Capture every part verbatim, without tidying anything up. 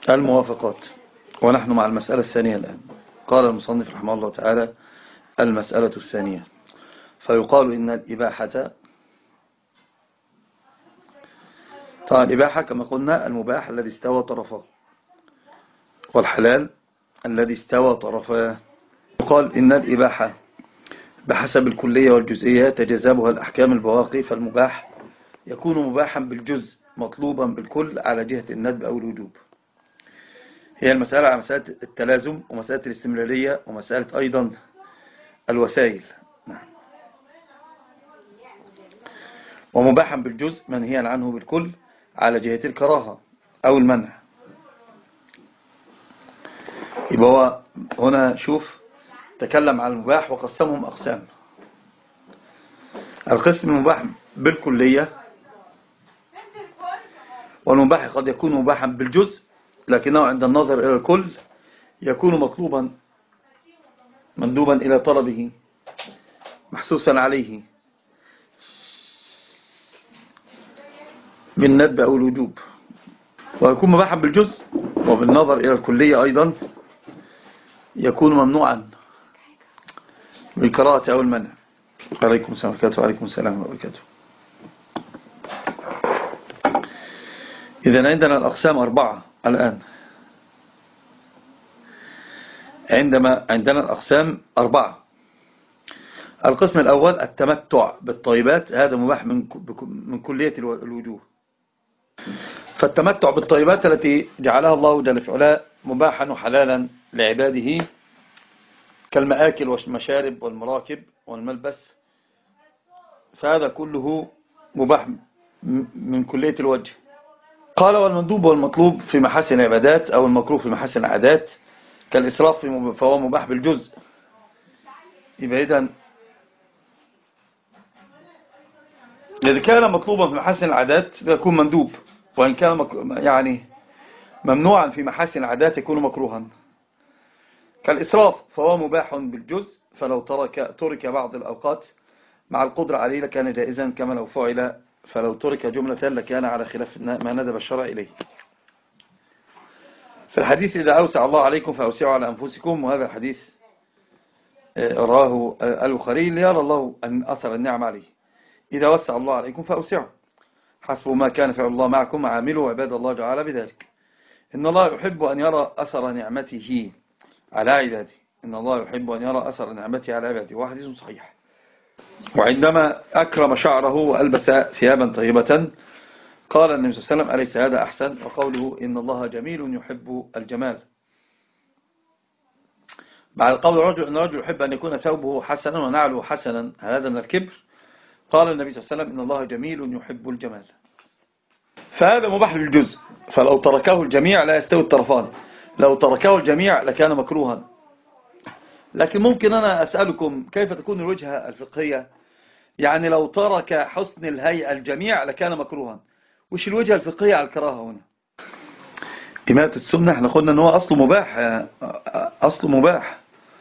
الموافقات. ونحن مع المسألة الثانية الآن. قال المصنف رحمه الله تعالى: المسألة الثانية. فيقال إن الإباحة، طبعا الإباحة كما قلنا المباح الذي استوى طرفاه، والحلال الذي استوى طرفاه. يقال إن الإباحة بحسب الكلية والجزئية تجذبها الأحكام البواقي، فالمباح يكون مباحا بالجزء مطلوبا بالكل على جهة الندب أو الوجوب. هي المسألة على مسألة التلازم ومسألة الاستمرارية ومسألة أيضا الوسائل. ومباحا بالجزء منهيا عنه بالكل على جهة الكراهة أو المنع. يبقى هو هنا شوف تكلم عن المباح وقسمهم أقسام. القسم المباح بالكلية، والمباح قد يكون مباحا بالجزء لكنه عند النظر إلى الكل يكون مطلوبا مندوبا إلى طلبه محسوسا عليه بالندب أو الوجوب. ويكون مباحا بالجزء وبالنظر إلى الكلية أيضا يكون ممنوعا بالكراهة أو المنع. عليكم السلام وبركاته. وعليكم السلام وبركاته. إذن عندنا الأقسام أربعة الآن. عندما عندنا الأقسام أربعة. القسم الأول التمتع بالطيبات، هذا مباح من من كلية الوجوه. فالتمتع بالطيبات التي جعلها الله جل في علاه مباحا وحلالا لعباده كالمآكل والمشارب والمراكب والملبس، فهذا كله مباح من كلية الوجه. قال: والمندوب والمطلوب في محاسن العبادات أو المكروه في محاسن العادات كالإسراف فهو مباح بالجزء. يبقى إذن إذا كان مطلوبا في محاسن العادات يكون مندوب، وإن كان يعني ممنوعا في محاسن العادات يكون مكروها. كالإسراف فهو مباح بالجزء، فلو ترك ترك بعض الأوقات مع القدرة عليه لكان جائزا، كما لو فعل فلو ترك جملة لكان على خلاف ما ندب الشرع إليه. في الحديث: إذا أوسع الله عليكم فأوسعوا على أنفسكم، وهذا الحديث راه البخاري ليرى الله أن أثر النعم عليه. إذا وسع الله عليكم فأوسعوا، حسب ما كان فعل الله معكم عاملوا عباد الله تعالى بذلك. إن الله يحب أن يرى أثر نعمته على عباده. إن الله يحب أن يرى أثر نعمته على عباده، وحديث صحيح. وعندما أكرم شعره وألبس ثيابا طيبة قال النبي صلى الله عليه وسلم: أليس هذا أحسن؟ وقوله: إن الله جميل يحب الجمال. بعد قول الرجل إن الرجل يحب أن يكون ثوبه حسنا ونعله حسنا، هذا من الكبر. قال النبي صلى الله عليه وسلم: إن الله جميل يحب الجمال. فهذا مباح بالجزء، فلو تركه الجميع لا يستوي الطرفان. لو تركه الجميع لكان مكروها. لكن ممكن أنا أسألكم كيف تكون الوجهة الفقهية؟ يعني لو ترك حسن الهيئة الجميع لكان مكروها، وش الوجهة الفقهية على الكراهة هنا؟ إماتة السنة احنا قلنا ان هو أصله مباح، أصله مباح.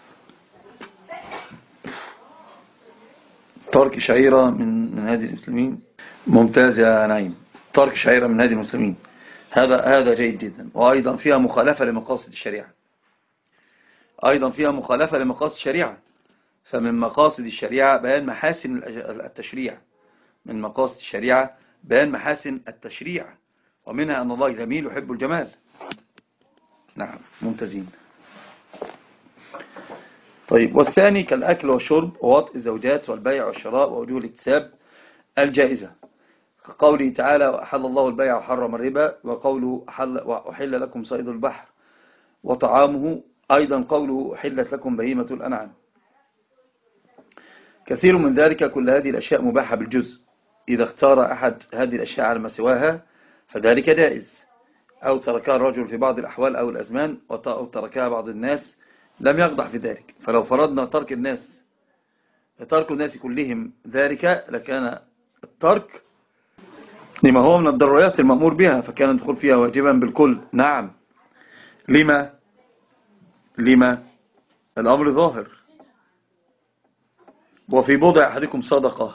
ترك شعيرة من من هذه المسلمين ممتاز يا نعيم. ترك شعيرة من هذه المسلمين هذا هذا جيد جدا. وأيضا فيها مخالفة لمقاصد الشريعة. أيضا فيها مخالفة لمقاصد الشريعة. فمن مقاصد الشريعة بيان محاسن التشريع. من مقاصد الشريعة بيان محاسن التشريع، ومنها أن الله جميل يحب الجمال. نعم ممتازين. طيب، والثاني كالأكل والشرب ووطء الزوجات والبيع والشراء ووجوه الاكتساب الجائزة، قوله تعالى: وأحل الله البيع وحرم الربا، وقوله أحل لكم صيد البحر وطعامه، أيضا قوله أحلت لكم بهيمة الأنعام. كثير من ذلك كل هذه الأشياء مباحة بالجزء. إذا اختار أحد هذه الأشياء على ما سواها فذلك جائز، أو تركها الرجل في بعض الأحوال أو الأزمان، أو تركها بعض الناس لم يقدح في ذلك. فلو فرضنا ترك الناس ترك الناس كلهم ذلك لكان الترك لما هو من الضروريات المأمور بها، فكان الدخول فيها واجبا بالكل. نعم. لما لما الأمر ظاهر. وفي بضع أحدكم صدقة،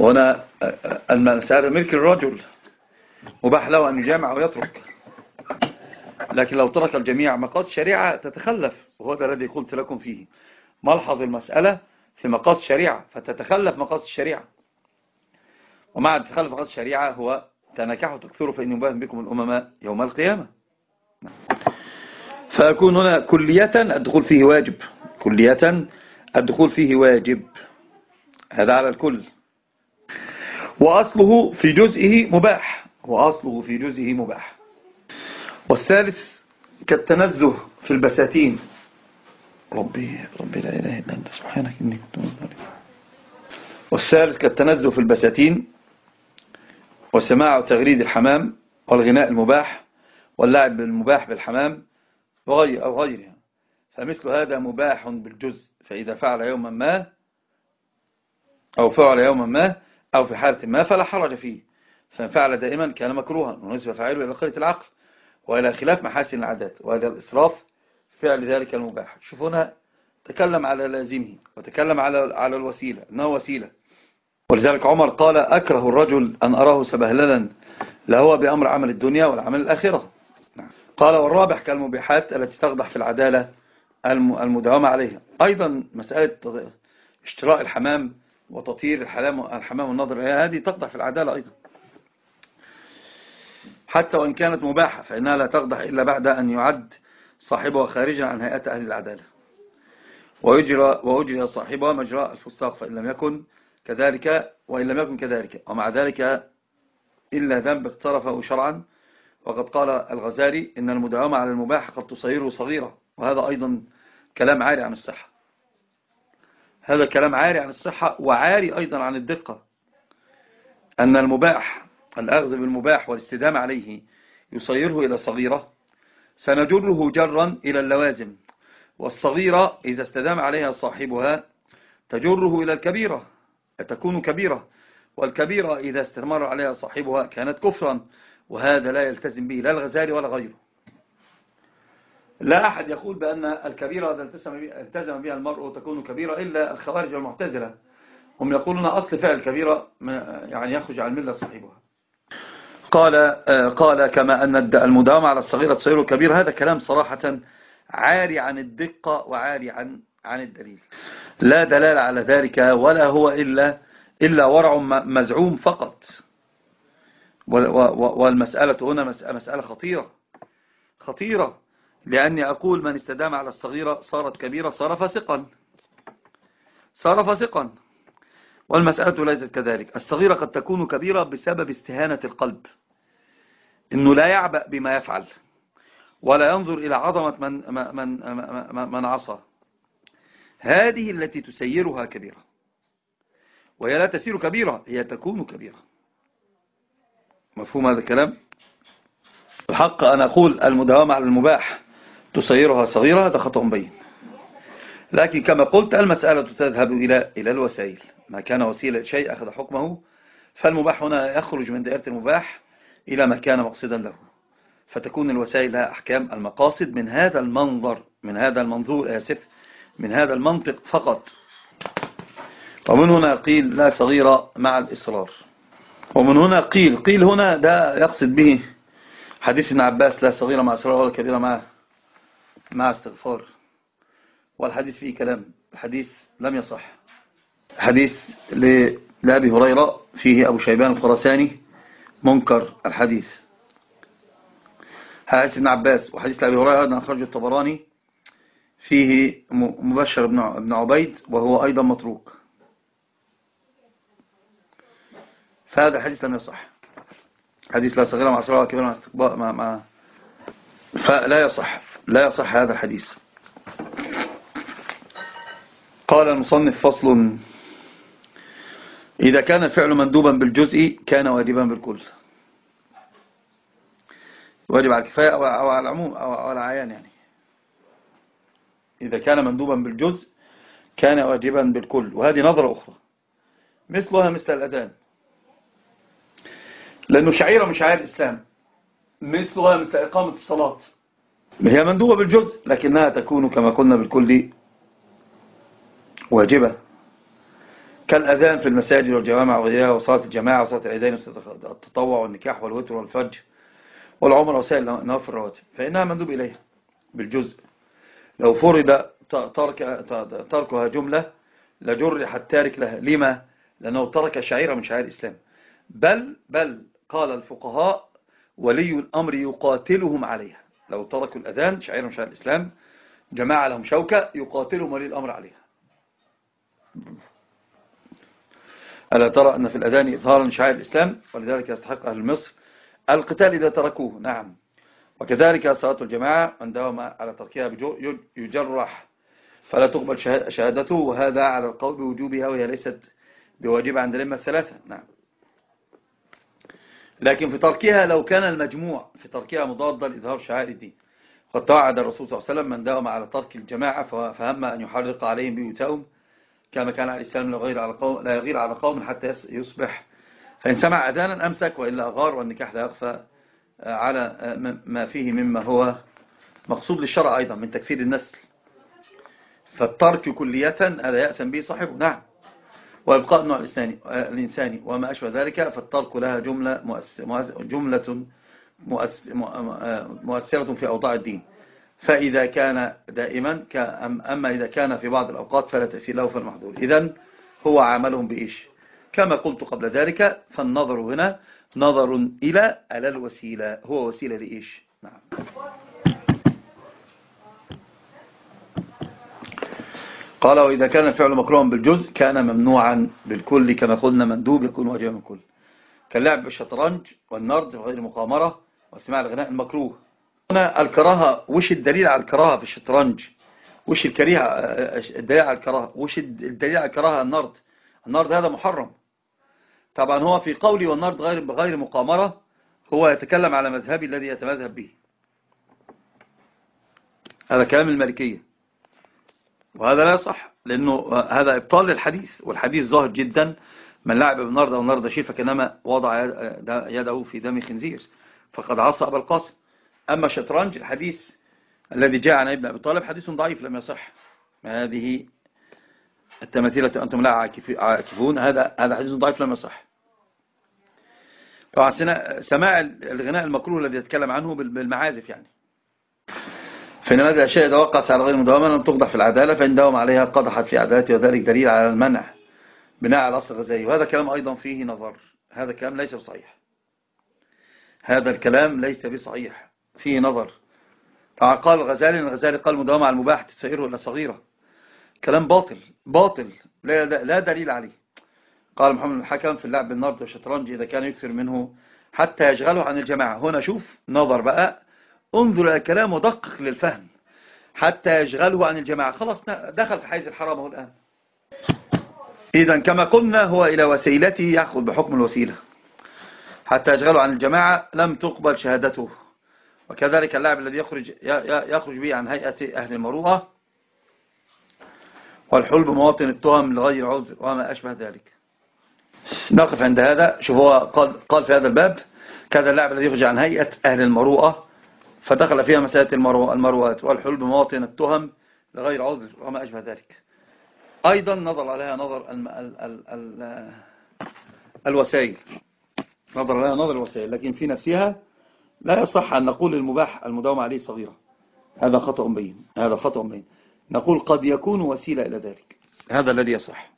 وهنا المسألة ملك الرجل، مباح له أن يجامع ويترك. لكن لو ترك الجميع مقاصد الشريعة تتخلف، وهو ده الذي قلت لكم فيه. ملحظ المسألة في مقاصد الشريعة فتتخلف مقاصد الشريعة، ومع تخلف مقاصد الشريعة هو تنكحوا تكثروا فإن يباهم بكم الأمم يوم القيامة. فيكون هنا كلية الدخول فيه واجب، كلية الدخول فيه واجب، هذا على الكل. وأصله في جزئه مباح، وأصله في جزئه مباح. والثالث كالتنزه في البساتين. ربي ربي لا إله إلا أنت سبحانك إني كنت من الظالمين. والثالث كالتنزه في البساتين، وسماع وتغريد الحمام، والغناء المباح، واللعب المباح بالحمام وغير أو غيرها. فمثل هذا مباح بالجزء، فإذا فعل يوما ما أو فعل يوما ما أو في حالة ما فلا حرج فيه، فإن فعل دائما كان مكروها، ونسبة فاعله إلى قلة العقل وإلى خلاف محاسن العادات وإلى الإسراف فعل ذلك المباح. شوفونا تكلم على لازمه وتكلم على على الوسيلة أنه وسيلة. ولذلك عمر قال أكره الرجل أن أراه سبهللا لهو بأمر عمل الدنيا والعمل الآخرة. قال والرابح كالمبيحات التي تقدح في العدالة المداومة عليها. أيضا مسألة اشتراء الحمام وتطهير الحمام والنظر هذه تقدح في العدالة أيضا، حتى وإن كانت مباحة فإنها لا تقدح إلا بعد أن يعد صاحبها خارجا عن هيئة أهل العدالة، ويجرى, ويجرى صاحبها مجراء الفساق فإن لم يكن كذلك، وإن لم يكن كذلك ومع ذلك إلا ذنب اقترفه شرعا. وقد قال الغزالي إن المداومة على المباح قد تصيره صغيرة، وهذا أيضا كلام عاري عن الصحة، هذا كلام عاري عن الصحة وعاري أيضا عن الدقة. أن المباح الأخذ بالمباح والاستدامة عليه يصيره إلى صغيرة، سنجره جرا إلى اللوازم، والصغيرة إذا استدام عليها صاحبها تجره إلى الكبيرة تكون كبيرة، والكبيرة إذا استمر عليها صاحبها كانت كفرا، وهذا لا يلتزم به لا الغزالي ولا غيره. لا أحد يقول بأن الكبيرة إذا التزم بها المرء تكون كبيرة إلا الخوارج والمعتزلة، هم يقولون أصل فعل الكبيرة يعني يخرج عن الملة صاحبها. قال قال كما أن المداومة على الصغيرة تصير كبيرة، هذا كلام صراحة عاري عن الدقة وعاري عن عن الدليل، لا دلالة على ذلك ولا هو إلا إلا ورع مزعوم فقط. والمسألة هنا مسألة خطيرة خطيرة، لأني أقول من استدام على الصغيرة صارت كبيرة صار فاسقا صار فاسقا والمسألة ليست كذلك. الصغيرة قد تكون كبيرة بسبب استهانة القلب، إنه لا يعبأ بما يفعل ولا ينظر إلى عظمة من, من, من, من عصى، هذه التي تسيرها كبيرة، وهي لا تسير كبيرة، هي تكون كبيرة. مفهوم هذا الكلام؟ الحق أنا أقول المداومة على المباح تصيرها صغيرة، هذا خطأ بين، لكن كما قلت المسألة تذهب إلى إلى الوسائل، ما كان وسيلة شيء أخذ حكمه، فالمباح هنا يخرج من دائرة المباح إلى ما كان مقصدا له، فتكون الوسائل لها أحكام المقاصد من هذا المنظر من هذا المنظور آسف من هذا المنطق فقط. ومن هنا قيل لا صغيرة مع الإصرار، ومن هنا قيل قيل هنا ده يقصد به حديث ابن عباس لا صغيرة مع إصرار ولا كبيرة مع مع استغفار، والحديث فيه كلام، الحديث لم يصح. حديث لأبي هريرة فيه أبو شيبان الخراساني منكر الحديث، حديث ابن عباس وحديث لأبي هريرة أيضا أخرجه الطبراني فيه مبشر بن عبيد وهو أيضا متروك، فهذا الحديث لم يصح. حديث لا صغيرة مع صغيرة كبيرة مع استقباء مع مع فلا يصح لا يصح هذا الحديث. قال المصنف فصل: إذا كان الفعل مندوبا بالجزء كان واجبا بالكل، واجب على الكفاية أو على العموم أو على العيان، يعني إذا كان مندوبا بالجزء كان واجبا بالكل. وهذه نظرة أخرى مثلها مثل الأذان، لأنه شعيرة من شعائر الإسلام، مثلها مثل إقامة الصلاة، هي مندوبة بالجزء لكنها تكون كما قلنا بالكل واجبة، كالأذان في المساجد والجوامع وغيرها، وصلاة الجماعة وصلاة العيدين والتطوع والنكاح والوتر والفجر والعمر وسائل نوافل الرواتب فإنها مندوب إليها بالجزء. لو فرض ترك تركها جملة لجرح التارك لها. لما؟ لأنه ترك شعيرة من شعائر الإسلام. بل بل قال الفقهاء ولي الأمر يقاتلهم عليها. لو تركوا الأذان شعيرة من شعائر الإسلام جماعة لهم شوكة يقاتلهم ولي الأمر عليها. ألا ترى أن في الأذان إظهارا من شعائر الإسلام ولذلك يستحق أهل مصر القتال إذا تركوه. نعم. وكذلك صلاة الجماعة من داوم على تركها يجرح فلا تقبل شهادته، وهذا على القول بوجوبها وهي ليست بواجبة عند الأئمة الثلاثة. نعم. لكن في تركها لو كان المجموع في تركها مضادا لإظهار شعائر الدين. قد توعد الرسول صلى الله عليه وسلم من داوم على ترك الجماعة فهم أن يحرق عليهم بيوتهم كما كان عليه السلام لا يغير على قوم لا يغير على قوم حتى يصبح، فإن سمع أذانا أمسك وإلا أغار، والنكاح لا يخفى على ما فيه مما هو مقصود للشرع أيضا من تكثير النسل. فالترك كلية هذا يأثم به صاحبه. نعم. وإبقاء النوع الإنساني وما أشبه ذلك فالترك لها جملة جملة مؤثرة في أوضاع الدين. فإذا كان دائما أما إذا كان في بعض الأوقات فلا تأثير له فالمحظور. إذن هو عاملهم بإيش؟ كما قلت قبل ذلك فالنظر هنا نظر إلى على الوسيلة. هو وسيلة لإيش؟ نعم. قال وإذا كان الفعل مكروها بالجزء كان ممنوعا بالكل كما قلنا مندوب يكون واجبا بالكل كاللعب بالشطرنج والنرد وغير مقامرة واستماع الغناء المكروه. هنا الكراهة وش الدليل على الكراهة في الشطرنج؟ وش الكريهة الدليل على الكراهة؟ وش الدليل على الكراهة؟ النرد. النرد هذا محرم طبعا. هو في قولي والنرد غير بغير مقامرة هو يتكلم على مذهبي الذي يتمذهب به. هذا كلام المالكية وهذا لا يصح لأنه هذا إبطال للحديث، والحديث ظاهر جدا من لعب بالنرد أو نرد شيء فكانما وضع يده في دم خنزير فقد عصى أبا القاسم. أما الشطرنج الحديث الذي جاء عن ابن أبي طالب حديث ضعيف لم يصح. هذه التماثيل التي أنتم لا عاكفون هذا هذا حديث ضعيف لم يصح. طبعا سماع الغناء المكروه الذي يتكلم عنه بالمعازف يعني. فإن هذه الأشياء إذا وقعت على غير مداومة لم تقدح في العدالة فإن داوم عليها قدحت في عدالته وذلك دليل على المنع بناء على الأصل الغزالي. وهذا كلام أيضا فيه نظر. هذا الكلام ليس بصحيح. هذا الكلام ليس بصحيح فيه نظر. طبعا قال الغزالي الغزالي قال مداومة على المباح تسيره إلى صغيرة. كلام باطل باطل لا, لا دليل عليه. قال محمد الحكم في اللعب بالنرد والشطرنج إذا كان يكثر منه حتى يشغله عن الجماعة. هنا شوف نظر بقى، انظر إلى الكلام ودقق للفهم. حتى يشغله عن الجماعة خلاص دخل في حيز الحرام هو الآن. إذن كما قلنا هو إلى وسيلته يأخذ بحكم الوسيلة. حتى يشغله عن الجماعة لم تقبل شهادته. وكذلك اللاعب الذي يخرج يخرج به عن هيئة أهل المروءة والحل بمواطن التهم لغير عذر وما أشبه ذلك. نقف عند هذا. شوف هو قال, قال في هذا الباب كذا اللاعب الذي يخرج عن هيئة أهل المروءة فدخل فيها مسألة المروءات والحل بمواطن التهم لغير عذر وما أشبه ذلك. أيضا نظر عليها نظر ال ال ال ال الوسائل نظر عليها نظر الوسائل لكن في نفسها لا يصح أن نقول المباح المداومة عليه صغيرة. هذا خطأ بين هذا خطأ بين نقول قد يكون وسيلة إلى ذلك. هذا الذي يصح.